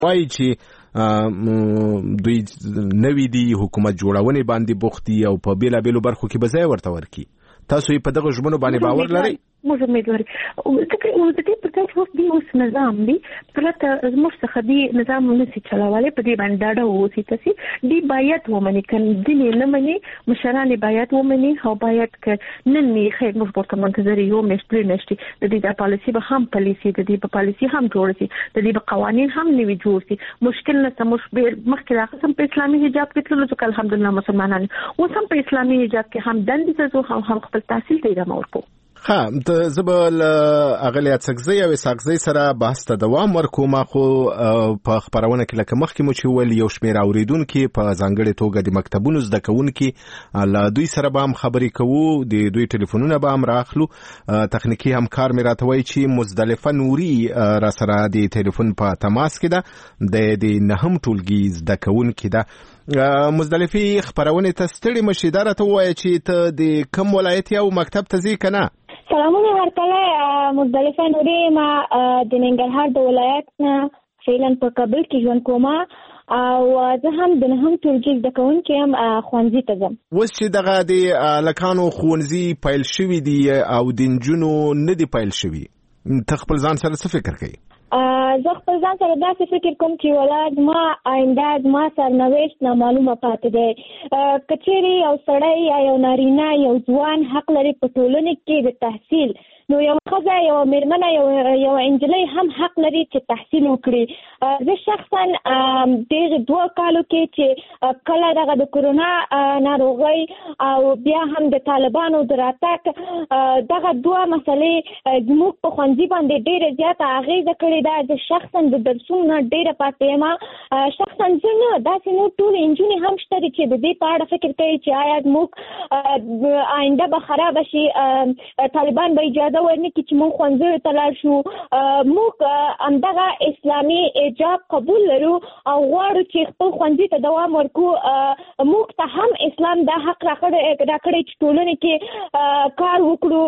وایي چې دوی نوی دی حکومت جوړونې باندې بوخت دي او په بیلابیلو برخو کې به ځای ورته ورکړي. تاسو په دغه ژمنو باندې باور لرئ؟ موږ امیدوار یو د دې په تاسو وخت دی اوس نظام دی پرته زموږ څخه دی نظام نشي چلولای په دې باندې ډاډه اوسئ تاسو دی باید ومني کنه دې نه مني مشران باید ومني او باید ک نن نه خیر موږ ورته منتظر یو مشتري نشي د دې د پالیسي به هم پالیسي د دې په پالیسي هم جوړ شي د دې په قوانين هم نوي جوړ شي مشکل نه سموش مخکې راغلم په اسلامي حجاب کې تللو چې الحمدلله مسلمانان اوس هم په اسلامي حجاب کې هم دندې زو هم خپل تحصیل دی راوړو. ته زبل اغلی اتسکزی او ساکزی سره بحث ته دوام ورکوم. خو په خبرونه کې لکه مخکې مو چې ول یو شمېر اوریدونکو په ځانګړي توګه د مکتبونو زده کوونکو له دوی سره به هم خبرې کوو، د دوی ټلیفونونه به هم راخلو. تخنیکی همکار مې راته وایي چې مزدلفه نوري را سره د ټلیفون په تماس کې ده، د نهم ټولګي زده کوونکو ده. مزدلفي خبرونه ته ستړي مشي درته وایي چې ته د کوم ولایت او مکتب ته ځې کنه؟ سلامونه ورکړه مزدلفه نوري، ما د ننګرهار د ولایت نه فعلا په کابل کې ژوند کوم او زه هم د نهم ټولګي زده کوونکې یم، ښوونځي ته ځم. اوس چې دغه د لکانو ښوونځي پیل شوي دي او د نجونو نه دي پیل شوي، ته خپل ځان سره څه فکر کوي؟ زه خپل ځان سره داسې فکر کوم چې ولاد ما آینده زما سرنوشت نامعلومه پاتې دی. که چیرې یو سړی یا یو نارینه یو ځوان حق لري په ټولنه کې د تحصیل، نو یو ښځه یو میرمنه یو انجلۍ هم حق لري چې تحصیل وکړي. زه شخصا دغه 2 کالو کې چې کله دغه د کرونا ناروغي او بیا هم د طالبانو د راتګ دغه 2 مسلې زموږ په ښوونځي باندې ډېره زیاته اغېزه کړې ده. زه شخصا د درسونو ډېره پاتې یم. شخصا زه نه داسې نور ټول انجونې هم شته چې د دې په اړه فکر کوي چې آیا زموږ آینده به خراب شي، طالبان به اجازه ورنکړي چې موږ ښوونځیو ته لاړ شو. موږ همدغه اسلامي حجاب قبول لرو او غواړو چې خپل ښوونځي ته دوام ورکړو. موږ ته هم اسلام دا حق راکړی چې ټولنې کې کار وکړو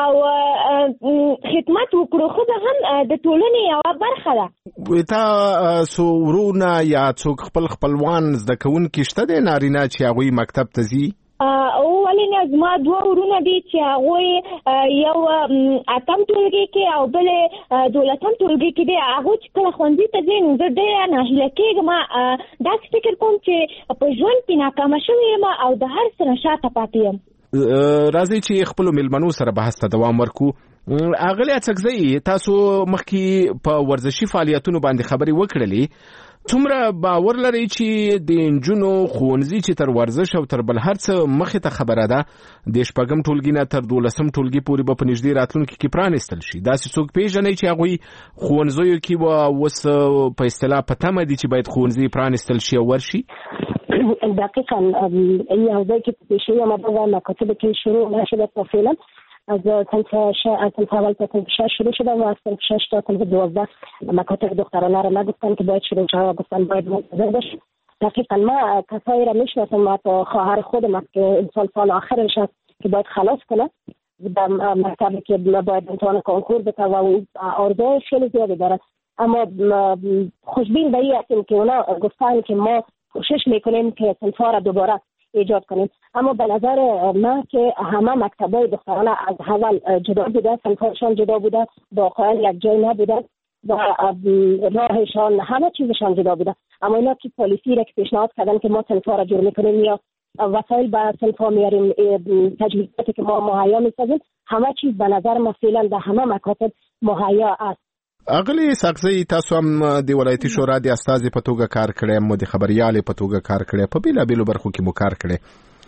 او خدمت وکړو. ښځه هم د ټولنې یوه برخه ده. تا ورونه یا څوک خپلوان زده کوونکي شته دي نارینه چې هغوی مکتب ته ځي؟ ولې نه، زما 2 ورونه دي چې هغوی یو 8م ټولګي کې او بل 12م ټولګي کې دي. هغوی چې کله ښوونځي ته ځي نو زه ډېره ناهیله کېږم، داسې فکر کوم چې په ژوند کې ناکامه شوې یم او د هر څه نه شاته پاتې یم. راځئ چې خپلو میلمنو سره بحث ته دوام ورکو. اغلی اتسکزی، تاسو مخکې په ورزشي فعالیتونو باندې خبرې وکړلې، څومره باور لري چې د نجونو ښوونځي چې تر ورزش او تر بل هر څه مخې ته خبره ده د 6م ټولګي نه تر 12م ټولګي پورې به په نږدې راتلونکي کې پرانیستل شي؟ داسې څوک پیژنئ چې هغوی ښوونځیو کې به اوس په اصطلاح په تمه دي چې باید ښوونځي پرانیستل شي او ورشي؟ دقیقا یو ځای کې په پیشې یم دغه مکاتب کې شروع نشده تفصیلا از صنف اول تا صنف 6 شروع شده و از صنف 6 تا صنف 12 مکاتب دخترانه را نگفتن که باید شروع شده و گفتن باید منتظر باشید. دقیقا ما کسایی را میشناسم، حتی خواهر خودم که سال آخرش هست که باید خلاص کنه در مکتبی که باید امتحان کنکور بده و آرزوی خیلی زیادی دارد. اما خوشبین به این هستیم که اونا گفتن که ما کوشش میکنیم که صنف‌ها را دوباره ایجاد کنیم. اما به نظر من که همه مکتبای دخترانه از اول جدا بوده، صنف‌هاشان جدا بوده، داخل یک جای نبوده و راهشان همه چیزشان جدا بوده. اما اینا که پالیسی را که پیشنهاد کردن که ما صنف‌ها را جور میکنیم یا وسایل به صنف‌ها میاریم، تجهیزاتی که ما مهیا میسازیم، همه چیز به نظر من فعلا در همه مکاتب مهیا است. اغلی ساکزی، تاسو هم د ولایتي شورا د استازي په توګه کار کړی، مو د خبريالې په توګه کار کړی، په بیلابیلو برخو کې مو کار کړی.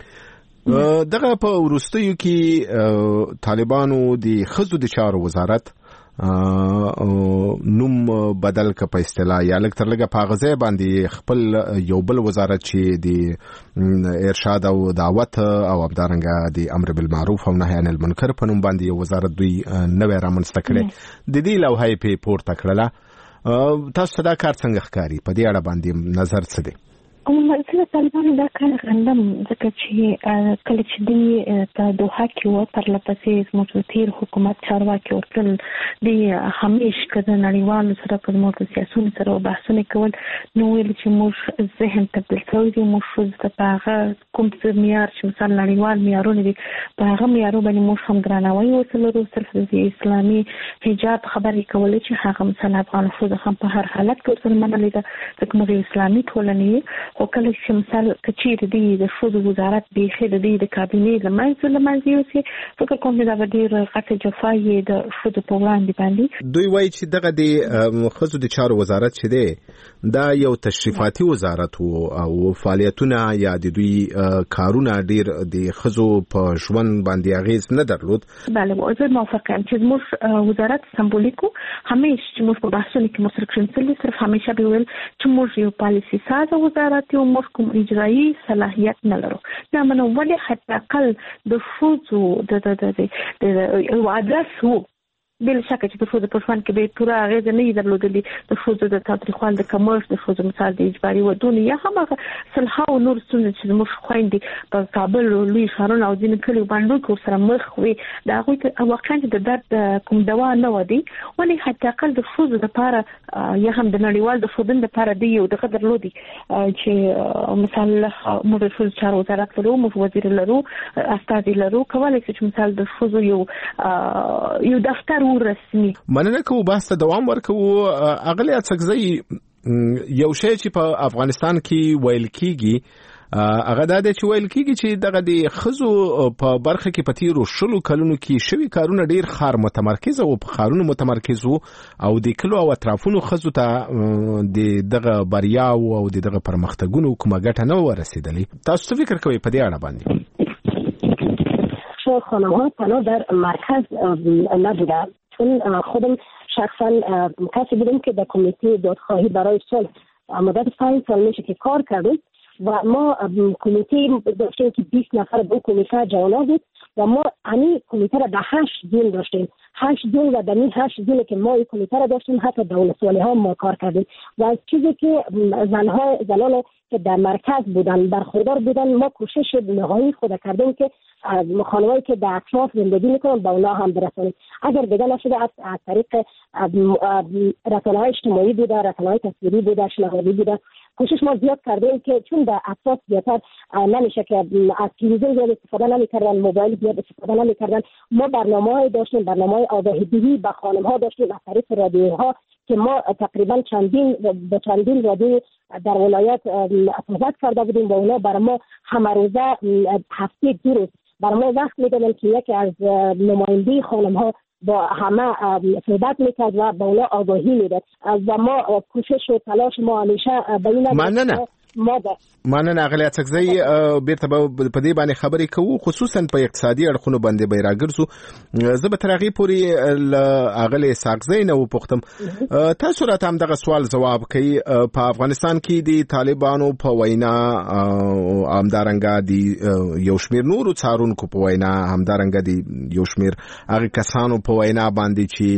دغه په وروستیو کې طالبانو د ښځو د چارو وزارت نوم بدل ک په اصطلاح یا لږ تر لږه په غځای باندې خپل یو بل وزارت چې د ارشاد او دعوت او همدارنګه د امر بالمعروف او نهی عن المنکر په نوم باندې یو وزارت دوی نوې رامنځته کړي. د دې لوحه په پورته کړله. تاسو دا کار څنګه ښکاري؟ په دې اړه باندې نظر څه دی؟ زه طالبانو دا کار غندم ځکه چې کله چې دوی په دوحه کې و پرله پسې زموږ د تېر حکومت چارواکي ورتلل دوی همیش که د نړیوالو سره که زموږ د سیاسونو سره بحثونه کول نو ویل چې موږ ذهن تبدیل شوی دی موږ ښځو ته په هغه کوم څه معیار چې مثلا نړیوال معیارونه دي په هغه معیارو باندې موږ هم درناوی ورته لرو صرف د اسلامي حجاب خبرې کولې چې هغه مثلا افغان ښځو هم په هر حالت کې ورسره منلې ده ځکه موږ اسلامي ټولنې خو کله چې مثال کچېرې دی د ښځو وزارت بیخي د دې د کابینې له منځه یوسي فکر کوم چې دا به ډېر غټه جفا یې د ښځو په وړاندې باندې دوی وایي چې دغه د ښځو د چارو وزارت چې دی دا یو تشریفاتي وزارت و او فعالیتونه یا د دوی کارونه ډېر د ښځو په ژوند باندې اغیز نه درلود. بله زه موافقه یم چې زموږ وزارت سمبولیکو همیش چې موږ په بحثونو کې مصرف کړل صرف همیشه به ویل چې موږ یو پالیسي ساز وزارت یو موږ کوم اجرایي صلاحیت نه لرو دا منو ولې حتی اقل د ښځو د یو ادرس وو بل شکه چې د ښځو په ژوند کې به پوره اغېزه نه وي درلودلې د ښځو د تاوتریخوالي د کمښت د ښځو مثال د اجباري ودونو یا هماغه سلهاو نور ستونزې چې زموږ خویندې په کابل لوی ښارونو او ځینې کلیو بانډو کې ورسره مخ وي د هغوی ته واقعا چې د درد کوم دوا نه و دی ولې حتی اقل د ښځو دپاره یا هم د نړیوال د ښودنې دپاره دی یو دغه درلودي چې مثال موږ د ښځو چارو وزارت لرو موږ وزیر لرو استازي لرو کولی شو چې مثال د ښځو یو دفتر رسمي. مننه کوو بحث ته دوام ورکوو. اغلی اڅکزی یو شی چې په افغانستان کې ویل کیږي هغه دا دی چې ویل کیږي چې دغه د ښځو په برخه کې په تیرو 10 کلونو کې شوي کارونه ډیر خار متمرکز او په خارونو متمرکز او د کلو او اطرافونو ښځو ته د دغه بریا او د دغه پرمختګونو کومه ګټه نه ورسېدلې. تاسو څه فکر کوئ په دې اړه باندې؟ خانم‌ها تنها در مرکز نبودند چون خودم شخصا کسی بودم که در کمیته دادخواهی برای صلح مدت 5 سال میشه که کار کردیم و ما کمیته داشتیم که 20 نفر به کمیته جوانان بود و ما همین کمیته را در 8 زون داشتیم 8 زون و در این 8 زون که ما این کمیته را داشتیم حتی دولت‌والی ها ما کار کردیم و از چیزی که زنان که در مرکز بودن برخوردار بودن ما کوشش نهایی خود کردیم که خانمایی که در اطراف زندگی میکنن با اونا هم برسونیم اگر دیگه نشده از طریق رسانه‌های اجتماعی بوده رسانه‌های تصویری بوده شنوایی بوده کوشش ما زیاد کردیم که چون در اطراف زیادتر نمیشه که از تلویزیون زیاد استفاده نمیکردن موبایل زیاد استفاده نمیکردن ما برنامه‌های داشتیم برنامه‌های آگاهی‌دهی به خانم‌ها داشتیم از طریق رادیوها که ما تقریبا چندین رادیو در ولایت صحبت کرده بودیم با اونا برای ما همه روزه هفته 2 روز برای ما وقت میدادن که یکی از نماینده خانم‌ها با همه صحبت میکرد و با اونا آگاهی میداد و ما کوشش و تلاش ما همیشه به این مننه اغلی اڅکزی بیرته په دې باندې خبرې کوو خصوصا په اقتصادي اړخونو باندې به راګرځو. زه به تر هغې پورې اغلی اڅکزی نه وپوښتم تاسو راته همدغه سوال ځواب کوي په افغانستان کې د طالبانو په وینا همدارنګه د یو شمېر نورو څارونکو په وینا همدارنګه د یو شمېر هغه کسانو په وینا باندې چې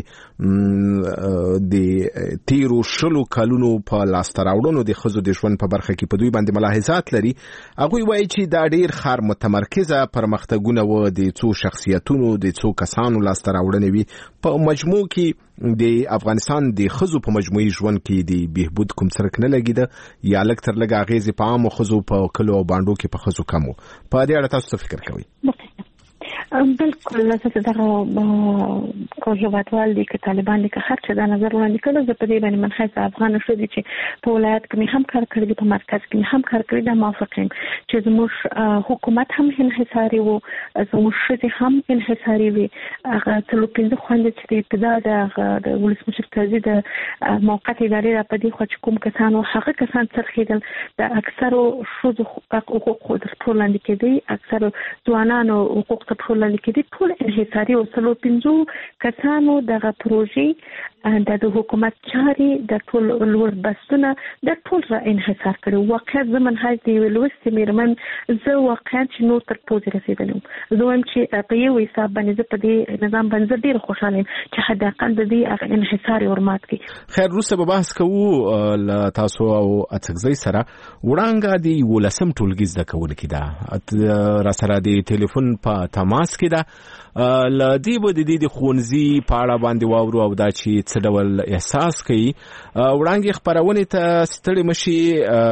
د تیرو 10 کلونو په لاسته راوړنو د ښځو د ژوند په برخه کې په دوی باندې ملاحظات لري. هغوی وایي چې دا ډیر خار متمرکزه پرمختګونه و د څو شخصیتونو د څو کسانو لاسته راوړنې وي په مجموع کې د افغانستان د ښځو په مجموعي ژوند کې د بهبود کوم څرک نه لګیده یا لږ تر لږه اغېزې په عامو ښځو په کلو او بانډو کې په ښځو کم و. په دې اړه تاسو څه فکر کوئ؟ بالکل زه دغه کو هیوادوال دي که طالبان دي که هر څه دا نظر وړاندې کړو زه په دې باندې منحص افغان ښځې چې په ولایت کې هم کار کړی دي په مرکز کې هم کار کړی دا موافق یم چې زموږ حکومت هم انحصاري وو زموږ ښځې هم انحصاري وي هغه 15 خویندې چې د ابتدا د ولسمشر قاضي د موقت ادارې را په دې خوا چې کوم کسان و هغه کسان څرخېدل د اکثرو ښځو حقوق تر پښو لاندې کېدی اکثرو ځوانانو حقوق تر پښو لاندې کېدی ټول انحصاري او 15 کسانو دغه پروژې د حکومت چاري د ټول لوړ بسونه د ټول را انحصار کړي. واقعا زمون هاي دی ولوستي میرمن زه واقعا چې نو تر پوزې رسیدلم. زه وایم چې په یو حساب باندې په دې نظام باندې ډیر خوشاله یم چې حداقل د دې انحصار ورمات کی. خیر روسه به بحث کوو تاسو او اتسکزی سره وړاندې دی ولسم ټولګي زده کوونکې ده را سره د ټلیفون په تماس کې ده. لدی به د دې خونځي په اړه باندې واورو او دا چې څه ډول احساس کوي. وړاندې خبرونه ته ستړي مشي.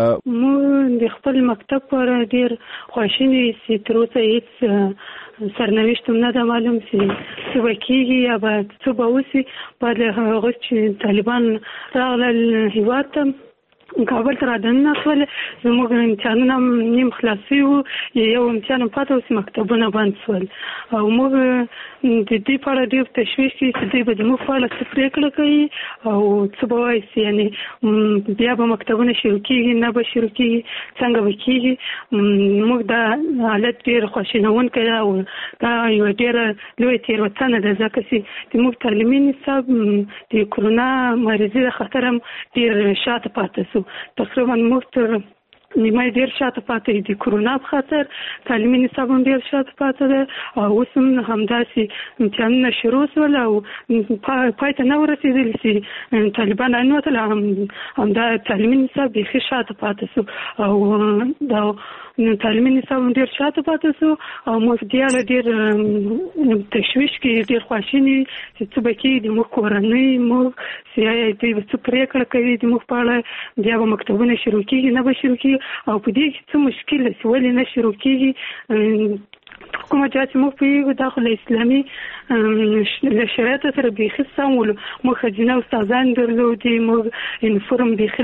مو د خپل مکتب پر ډیر خوشینی سي تر اوسه هیڅ سرنوشت نه ده معلوم سي څه وکیږي یا څه به وشي. په هغه چې طالبان راغلل هیواد ته کابل ته راځنه سول زموږ امتحانونه نیم خلاصي وو یو امتحان پاتې اوس مکتبونه بند سول او موږ د دې په اړه ډېر تشویش کې چې دوی به زموږ په اړه څه پرېکړه کوي او څه به وایي یعنې بیا به مکتبونه شروع کېږي نه به شروع کېږي څنګه به کېږي. موږ دا حالت ډېر خواشینونکی ده او دا یوه ډېره لویه تېروتنه ده ځکه چې زموږ تعلیمي نصاب د کرونا مریضي د خطر هم ډېر شاته پاتې سو. تقریبا موږ تر نیمه ډیر شاته پاتې دي کرونا په خاطر تعلیمي نصاب هم ډیر شاته پاتې ده او اوس هم همداسې امتحانونه شروع شول او پای ته نه ورسېدل چې طالبان انوتل همدا تعلیمي نصاب بیخي شاته پاتې سو او دا تعلیمي نصاب هم ډیر شاته پاتې سو او موږ دې اړه ډیر تشویش کې ډیر خواشیني چې څه به کېږي د موږ کورنۍ موږ دوی به څه پرېکړه کوي د موږ په اړه بیا به مکتبونه شروع کېږي نه به شروع کېږي او په دې کې څه مشکل ده چې ولې نه شروع کېږي. کومه چې موږ پوهېږو دا خو له اسلامي له شریعت سره بیخي سم ولو. موږ ښځینه استادان درلودې موږ یونیفورم بیخي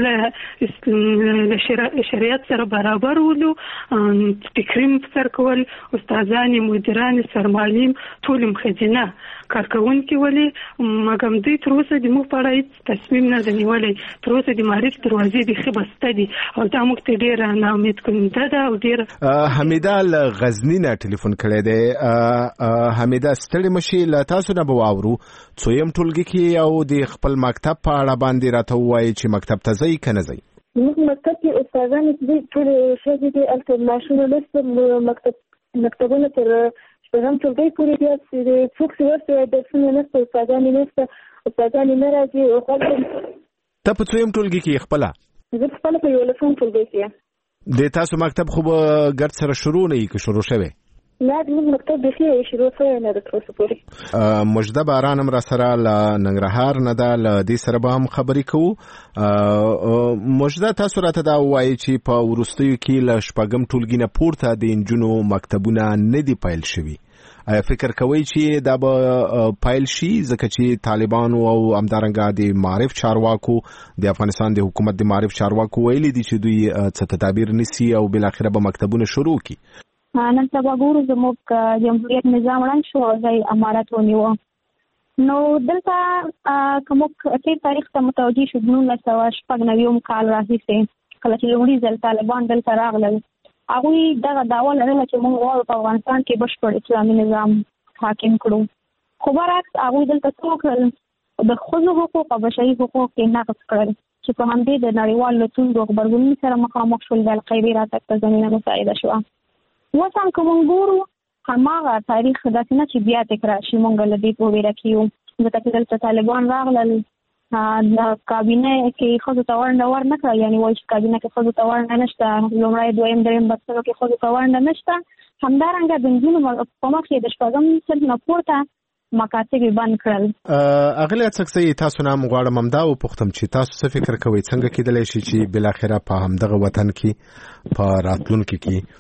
له شریعت سره برابر ولو. تکریم په سر کول استادانې مدیرانې سرمعلم ټول هم ښځینه کارکوونکي ولې مګم دوی تر اوسه د موږ په اړه هېڅ تصمیم نه ده نیولی. تر اوسه د معرف دروازې بیخي بسته دي او دا موږ ته ډېره ناامید کننده ده او ډېره. حمیده له غزني نه ټلیفون کړی دی. حمیده ستړي مشي له تاسو نه به واورو څویم ټولګي کې او د خپل مکتب په اړه باندې راته ووایي چې مکتب ته ځئ که نه ځئ. موږ مکتب کې استادان دي ټول ښځې دي هلته ماشونه نشته مکتبونه تر شپږم ټولګي پورې دي څوک چې ورته درسونه نشته استادانې نشته استادانې نه راځي. ته په څویم ټولګي کې خپله؟ زه خپله په 11 ټولګي کې یم. د تاسو مکتب خو به ګرد سره شروع نه وي که شروع شوی؟ نه زموږ مکتب بیخي شروع شوی نه ده تر اوسه پورې. مجده باران هم را سره له ننګرهار نه ده له دې سره به هم خبرې کوو. مجده تاسو راته دا ووایي چې په وروستیو کې له شپږم ټولګي نه پورته د نجونو مکتبونه نه دي پیل شوي. آیا فکر کوئ چې دا به پیل شي ځکه چې طالبانو او همدارنګه د معارف چارواکو د افغانستان د حکومت د معارف چارواکو ویلي دي چې دوی څه تدابیر نیسي او بالاخره به مکتبونه شروع کړي؟ نن سبا ګورو زموږ جمهوریت نظام ړنګ شو او ځای امارت ونیوه. نو دلته که موږ تېر تاریخ ته متوجه شو 1996 کال راهیسې کله چې لومړي ځل طالبان دلته راغلل هغوی دغه دعوه لرله چې موږ غواړو په افغانستان کې بشپړ اسلامي نظام حاکم کړو. خو برعکس هغوی دلته څه وکړل د ښځو حقوق او بشري حقوق یې نقض کړل چې په همدې د نړیوالو ستونزو غبرګونونو سره مخامخ شول. د القاعدې راتګ ته زمینه مساعده شوه. اوس هم که موږ ګورو هماغه تاریخ داسې نه چې بیا تکرار شي. موږ له دې په ویره کې یو ځکه چې دلته طالبان راغلل د کابینه کې ښځو ته ونډه ورنه کړه یعنې وایي چې کابینه کې ښځو ته ونډه نشته. لومړی دویم دریم بستونو کې ښځو ته ونډه نشته. همدارنګه د نجونو په مخ کې د شپږم صنف نه پورته مکاتب بند کړل. اغلی اتسکزی تاسو نه غواړم همدا وپوښتم چې تاسو څه فکر کوئ څنګه کېدلی شي چې بالاخره په همدغه وطن کې په راتلونکي کې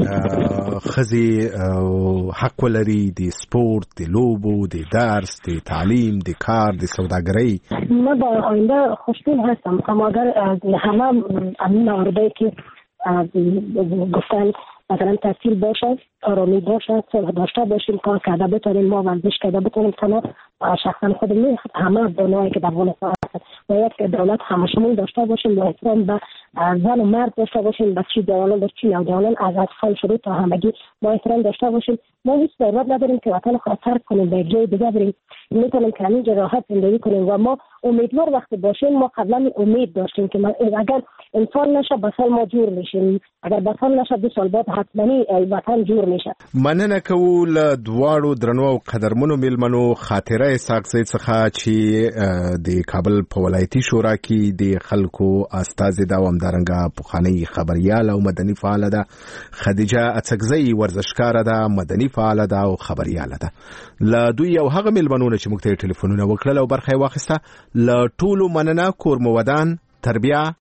ښځې حق ولري د سپورت د لوبو د درس د تعلیم د کار د سوداگری؟ من در آینده خوشبین هستم اما اگر همه امین آورده که گفتن مثلا تحصیل باشد آرامی باشد صلح داشته باشیم کار کرده بتونیم ما ورزش کرده بتونیم تنها شخصا خودم همه دنیایی که در افغانستان هست باید که دولت همشمول داشته باشیم با احترام به زن و مرد داشته باشیم، بچه جوانان بچه نوجوانان از اطفال شروع تا همگی ما احترام داشته باشیم. ما هیچ ضرورت نداریم که وطن خود ترک کنیم به جای دیگه بریم، میتونیم که همینجا راحت زندگی کنیم و ما امیدوار وقتی باشیم. ما قبلا امید داشتیم که اگر انسان نشه به سال ما جور میشیم، اگر به سال نشه 2 سال بعد حتما وطن جور میشه. مننه کوو له دواړو درنو او قدرمنو میلمنو خاطره ساقزی څخه چې د کابل په ولایتي شورا کې د خلکو استازي دا ومدارنګه پخوانی خبريال او مدني فعال ده. خدیجه اڅکزی ورزشکار ده، مدني فعال ده او خبريال ده. له دوی یو هغه میلمنو چې موږ ته ټلیفونونه وکړل او برخه واخیسته. له ټولو مننه. کور مو ودان، تربیه